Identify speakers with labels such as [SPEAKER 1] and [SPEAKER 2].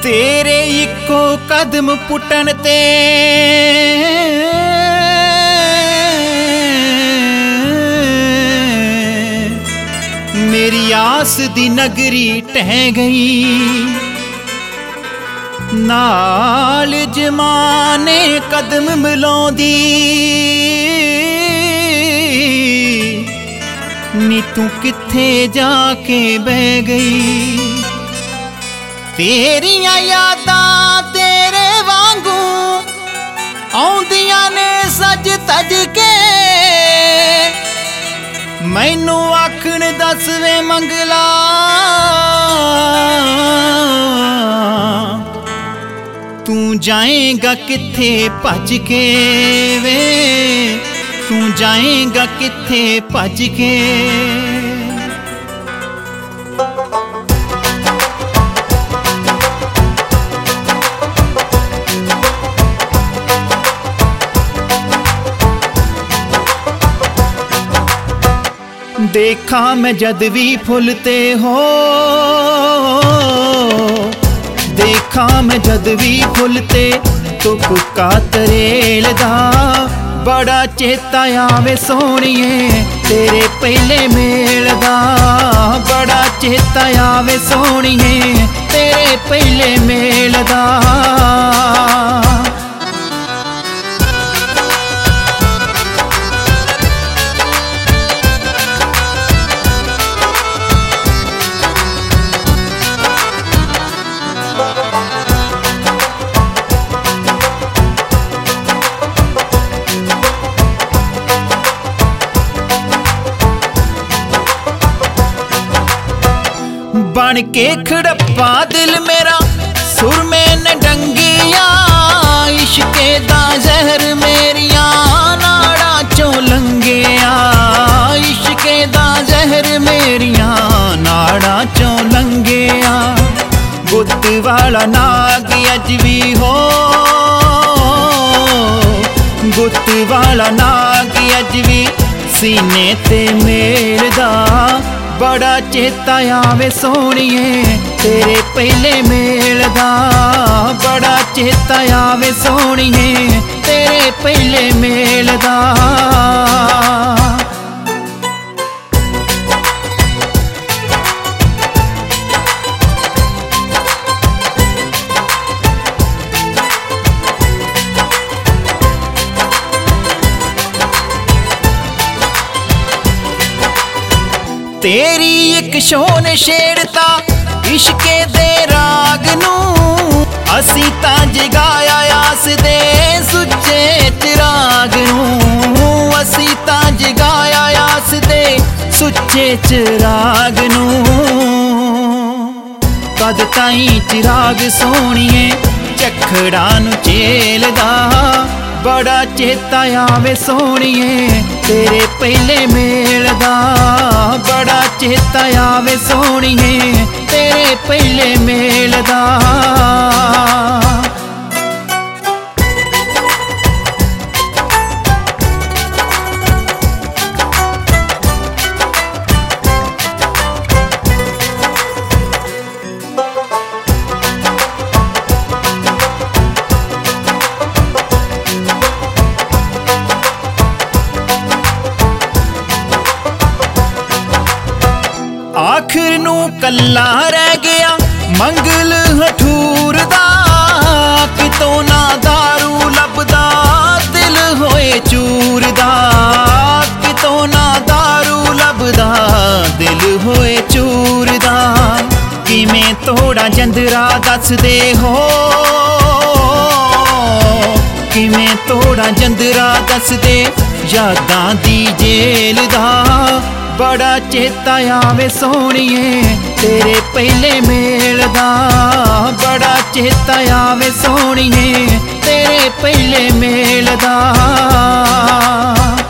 [SPEAKER 1] तेरे इक्को कदम पुटन ते मेरी आस दी नगरी टह गई। नाल जमाने कदम मिलाउंदी नी तू किथे जाके बह गई। तेरियां यादां तेरे वांगू आउंदियां ने सज तज के मैनू आखण दस वे मंगला तू जाएगा किथे भज के वे, तू जाएगा किथे भज के। देखा मैं जद भी फुलते हो, देखा मैं जद भी फुलते तुपका तरेल दा बड़ा चेता आवे सोहणिए तेरे पहले मेल दा। बड़ा चेता आवे सोहणिए तेरे पहले मेल दा। बन के खड़प्पा दिल मेरा सुर में न डंगिया, इश्के दा जहर मेरिया नाड़ा चों लंघिया। इश्के दा जहर मेरिया नाड़ा चों लंघिया। गुत्त वाला नाग अज भी हो, गुत्त वाला नाग अज भी सीने ते मेलदा। बड़ा चेता आवे सोहणिए तेरे पहले मेल दा। बड़ा चेता आवे सोहणिए तेरे पहले मेल दा। तेरी एक शोन छेड़ता इश्के दे राग नूं, असी तां जगाया आस दे सुच्चे चिराग नूं। असी तां जगाया आस दे सुच्चे चिराग नूं। कद ताईं चिराग सोहणिए झखड़ां नूं झेलदा। बड़ा चेता आवे सोहणिए तेरे पहले मेल दा। बड़ा चेता आवे सोहणिए तेरे पहले मेल दा। आखिर नू कल्ला रह गया मंगल हठूर दा। कितों ना दारू लभदा दिल होए चूर दा। कितों ना दारू लभदा दिल होए चूर दा। किवें तोड़ा जंदरा दस दे हो, किवें तोड़ा जंदरा दस दे यादां दी जेल दा। बड़ा चेता आवे सोहणिए तेरे पहले मेल दा। बड़ा चेता आवे सोहणिए तेरे पहले मेल दा।